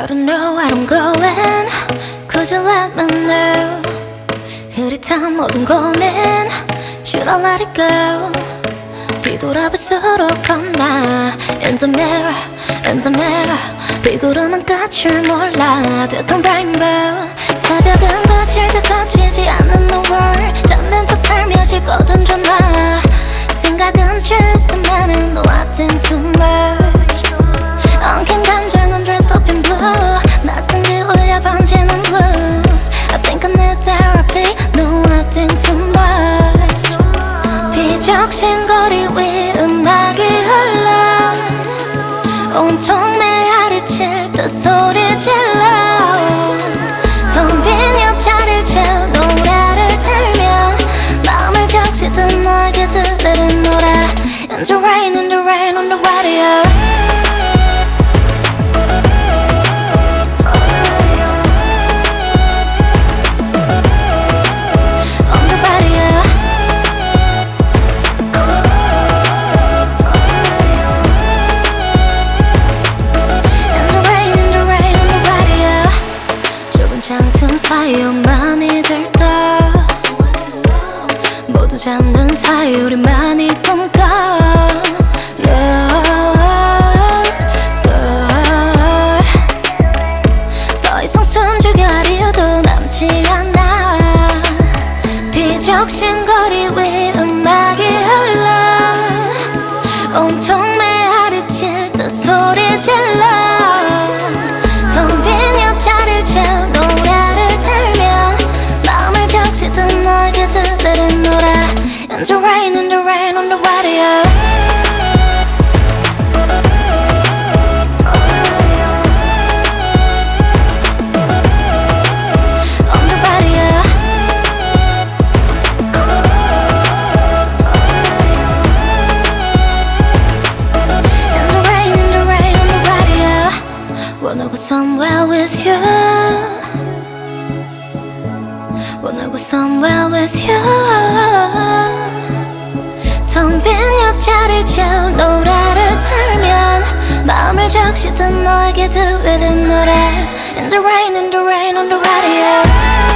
I don't know where I'm going. Could you let me know? 흐릿한 모든 고민 Should I let it go? 뒤돌아볼수록 겁나 In the mirror, in the mirror 비구름은 끝을 몰라 듯한 rainbow 새벽은 거칠 듯 거치지 않는 the world 잠든 척 살며시 꺼둔 전화 생각은 just a minute No I think too much 엉킨 감정은 dressed up in blue 낯선 게 울려 번지는 blues I think I need therapy No I think too much 비적신 거리 위 음악이 흘러 온통 메아리칠 듯 소리 질러 텅 빈 옆자리를 채워 노래를 틀면 마음을 적시듯 너에게 들리는 노래 In the rain, in the rain, on the radio 창틈 사이에 맘이 들떠 모두 잠든 사이 우리만이 꿈꿔 Lost soul 더 이상 숨죽여 할 이유도 남지 않아 비적신 거리 위 음악이 흘러 온통 메아리칠 듯 소리 질러 텅 빈 옆자리를 채워 노래를 틀면 마음을 적시듯 너에게 들리는 노래 In the rain, in the rain, on the radio On the radio In the rain, in the rain, on the radio Wanna go somewhere with you Wanna go somewhere with you 텅 빈 옆자리를 채워 노래를 틀면 마음을 적시듯 너에게 들리는 노래 In the rain, on the radio